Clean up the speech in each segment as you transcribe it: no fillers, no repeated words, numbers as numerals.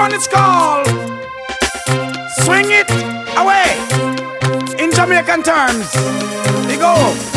one is called Swing It Away. In Jamaican terms, they go.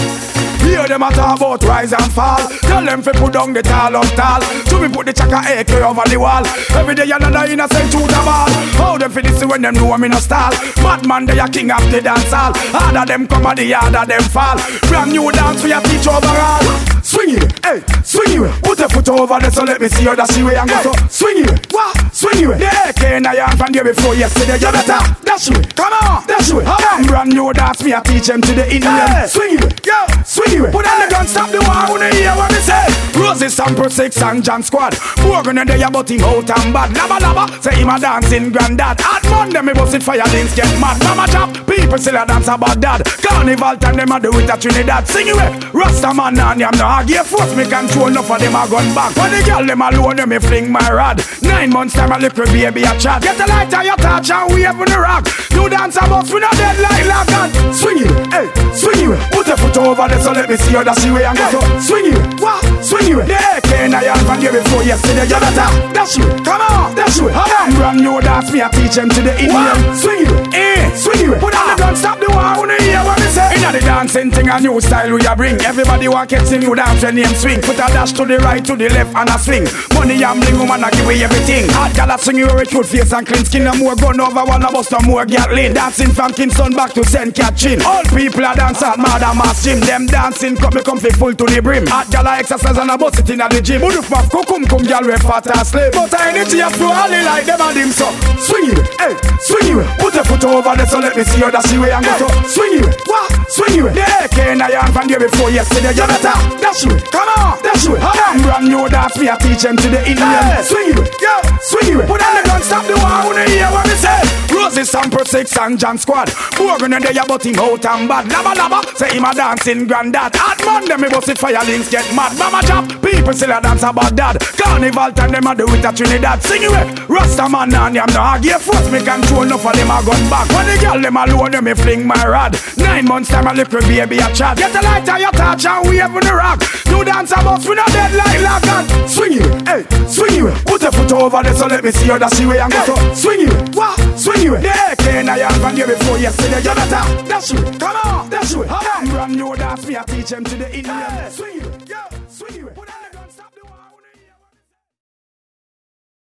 Hear them a talk about rise and fall. Tell them fi put down the tall of tall. To me put the chaka AK over the wall. Every day another innocent to the ball. How them fi this when them know I'm in a stall. Madman they a king of the dance hall. Harder them come and the harder them fall. Brand new dance for your teach overall. Swing it, hey, swing it. Put a foot over there so let me see how that she way and go so. Swing it, what? Swing it. The AK in a yarn from there before yesterday. You better dash it, come on, dash it. Brand new dance me a teach them to the Indian. Hey. Swing it, yo, swing it. Put on the gun, stop the war, wanna hear what me say. Rosie, Sample 6 and John Squad. Morgan and they about him out and bad. Laba laba, say him a dancing granddad. Hot Monday me bust it fire, links get mad. Mama chop, people still a dance about dad. Carnival time them a do it at Trinidad. Sing it, Rasta man and yam no argue. Force me control, enough of them a gun back. When the girl them alone, them me fling my rod. 9 months time a little baby a chat. Get a light on your touch and wave on the rock. You dance about we not dead like Lagan. Swing it, hey, swing it. Put a foot over there so let me see how that she way and go so. Swing it, what? Swing it. The AK in a yarn from there before yesterday. You better dash it, come on, dash it. Brand new dance me a teach them to the Indian. Swing it, swing it. Put on the gun, stop the war, wanna hear what me say. Inna the dancing thing a new style we a bring. Everybody want catch the new dance when name swing. Put a dash to the right, to the left and a swing. Money and bling, woman a give away everything. Hot gal a swing you with good face and clean skin. No more gun over one, no bust no more Gatling. Dancing from Kingston back to St. Catherine. All people a dance at Mad Mass Gym. Them dancing come me comfy full to the brim. Hot gal a exercise and a bust it in the gym. Buduf maf kukum kum gal we fat and slim. But I energy a flow all like them and them so. Swing it, hey, swing it. Put a foot over there so let me see how that she way and go so. Swing it, what? Swing it. The AK in a yarn from there before yesterday. You better dash it, come on, dash it. Brand new dance me a teach them to the Indian. Swing it, yo, swing it. Put on the gun, stop the war, wanna hear what me say. Rosie, Sample 6 and John Squad. Morgan and they about him out and bad. Laba laba, say him a dancing granddad. Hot Monday me bust it fire, links get mad. Mama chop, people still a dance about dad. Carnival time them a do it at Trinidad. Sing it, Rasta man and yam no argue. Force me control, enough of them a gun back. When the girl them alone, them me fling my rod. 9 months time a little baby a chat. Get a light on your touch and wave on the rock. You dance about we not dead like Lagan. Swing it, hey, swing it. Put a foot over there so let me see how that she way and go so. Swing it, what? Swing it. The AK in a yarn from there before yesterday. You better dash it, come on, dash it. Brand new dance me a teach them to the Indian. Swing it, yo, swing it.